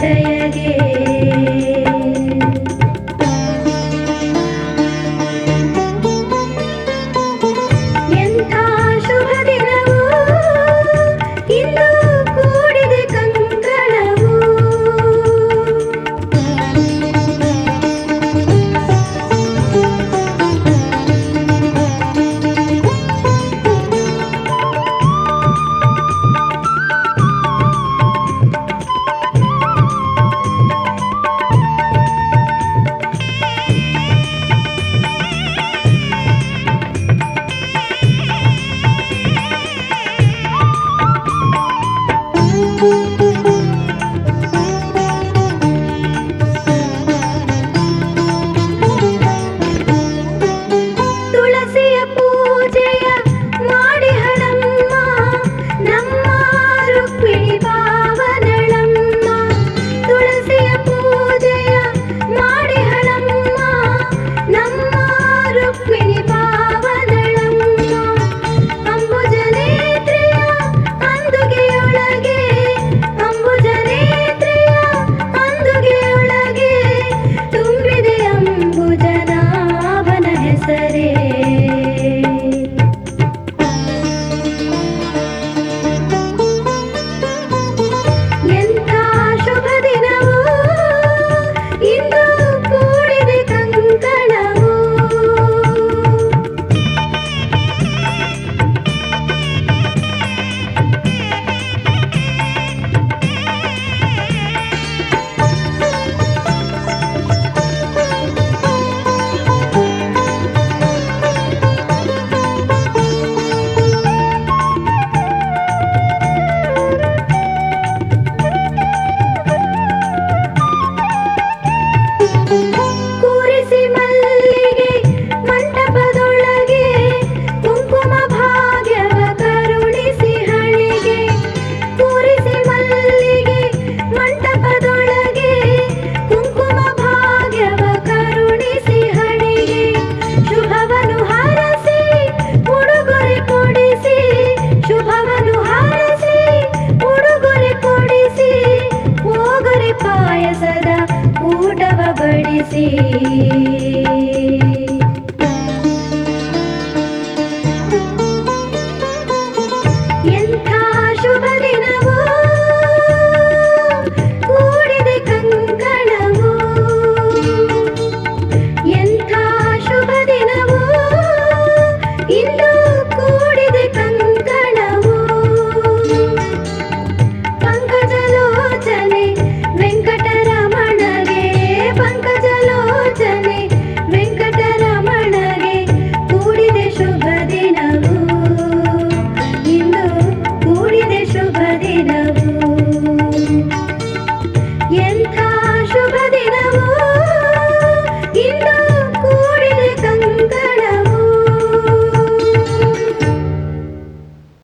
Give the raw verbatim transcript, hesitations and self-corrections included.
ದಯಗೆ ಎಂಥ ಶುಭ ದಿನವೂ ಇಂದು ಕೂಡಿದೆ ಕಂಕಣವು ತುಳಸಿಯ ಪೂಜೆಯ ಮಾಡಿ ಹಣಮ್ಮ ನಮ್ಮ ರುಕ್ಮಿಣಿ ಪಾವನಳಮ್ಮ ತುಳಸಿಯ ಪೂಜೆಯ ಮಾಡಿ ಹಣಮ್ಮ ನಮ್ಮ ರುಕ್ಮಿಣಿ ಪಾವನಳಮ್ಮ ಅಂಬುಜನೇತ್ರೆಯ ಅಂದುಗೆಯೊಳಗೆ ಅಂಬುಜನೇತ್ರೆಯ ಅಂದುಗೆಯೊಳಗೆ ತುಂಬಿದೆ ಅಂಬುಜನಾಭನ ಹೆಸರೇ ಎಂಥ ಶುಭ ದಿನವೂ ಇಂದು ಕೂಡಿದೆ ಕಂಕಣವು ಕೂರಿಸಿ ಮಲ್ಲಿಗೆ ಮಂಟಪದೊಳಗೆ ಕುಂಕುಮ ಭಾಗ್ಯವ ಕರುಣಿಸಿ ಹಣಿಗೆ ಕೂರಿಸಿ ಮಲ್ಲಿಗೆ ಮಂಟಪದೊಳಗೆ ಕುಂಕುಮ ಭಾಗ್ಯವ ಕರುಣಿಸಿ ಹಣಿಗೆ ಶುಭವನು ಹಾರಸಿ ಉಡುಗೊರೆ ಕೊಡಿಸಿ ಶುಭವನು ಹಾರಸಿ ಉಡುಗೊರೆ ಕೊಡಿಸಿ ಓಗೊರೆ ಪಾಯಸದ ಊಟವ ಬಡಿಸಿ